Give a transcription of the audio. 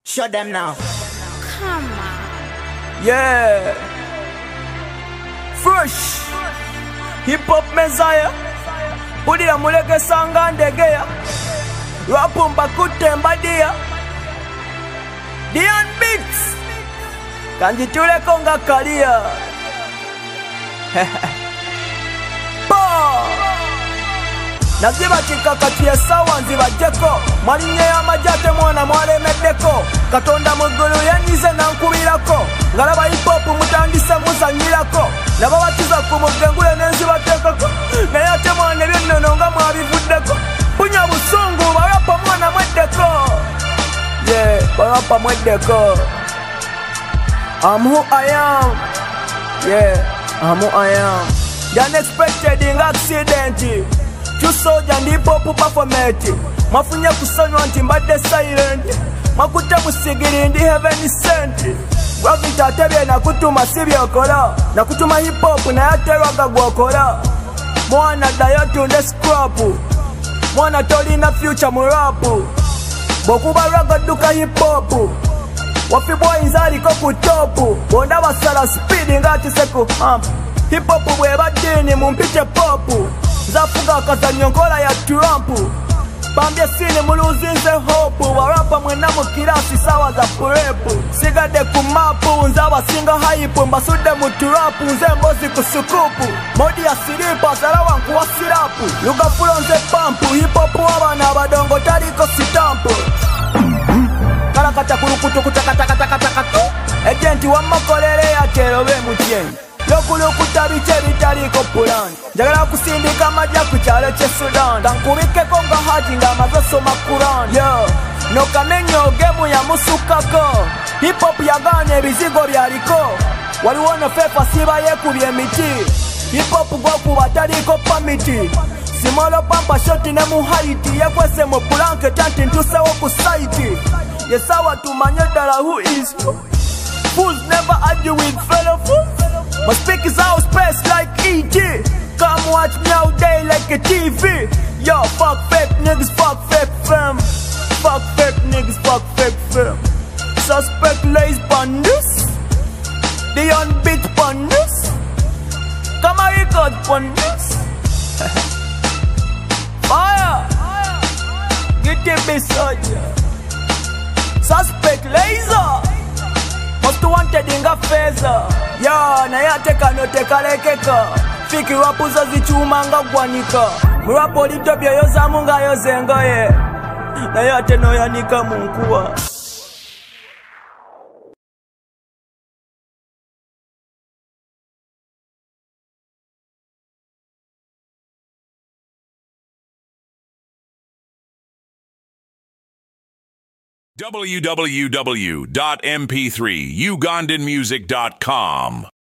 Shut them now. Come on. Yeah. Fresh. Hip hop messiah. Udia muleke sanga ndegea. Rapumba kutemba dia. Dian Beats. Kanjitule konga kalia. Naziba chikakati ya sawa nziba jeko. Malinye ya majate mwana mwale medeko. Katonda mugulu yenyize na nkubirako. Ngalaba hip hop mutandise musanyirako. Nababatiza kumugengule nenziba tekako. Nayate mwana byonnono nga mwabivuddeko. Punya busungu barapa mwana mwedeko. Yeah, barapa mwedeko. I'm who I am. Yeah, I'm who I am. The unexpected in accident. True soldier and hip hop performance. Mafunya kusanywa nti mbadde silent. Makuta musigiri ndi heaven sent. Gravity atebye nakutuma sibyokola. Nakutuma hip hop nayaterwaga gwokola. Mwana ddayo tunde scrap. Mwana tolina future mu rap. Bwokuba raga dduka hip hop. Wafi boys aliko ku top. Bonda basala speed ngati seku hump. Hip hop bweba dini mumpite pop. Zafuga kazanyo nkola ya Trump. Bambye sini muluzinze hope. Warapa mwena mukirasi sawa za purepu. Sigade kumapu nzawa singa hype. Mbasude muturapu nze mbozi kusukupu. Modi ya siripa salawa nkuwa sirapu. Luga fulo nze pampu. Hip hop wabana badongo taliko sitampu. Kalakata kurukutu kutakatakatakatakato. Ejenti wa makolere ya terobe mutyenyi. Lokulukuta biche bitaliko pulan. Njagala kusindika majja ku kyalo kye Sudan. Kankubikeko nga haji nga amaze soma Quran. Yo, nokamenyo gemu ya musukako. Hip hop yagaana ebizigo byaliko. Waliwo no fefa siba yekubye emiti. Hip hop gwokuba taliko pamiti. Simolo pampa shoti ne mu haiti. Yekwese mu blanket tanti ntusewo ku site. Yesawa tumanye ddala who is who. Fools never argue with fellow fools. My speakers out space like E.T. Come watch me all day like a TV. Yo, fuck fake niggas, fuck fake fam. Fuck fake niggas, fuck fake fam. Suspect lays bandus. The unbeat bandus. Come on, record bandus. Fire. Get it beside ya. Suspect laser. Most wanted inga feza. Yo, na yateka no tekalekeka. Fiki wapuza zichuma nga gwanika. Murapo litopya yoza munga yozengoye. Na yate no yanika munkuwa. www.mp3ugandanmusic.com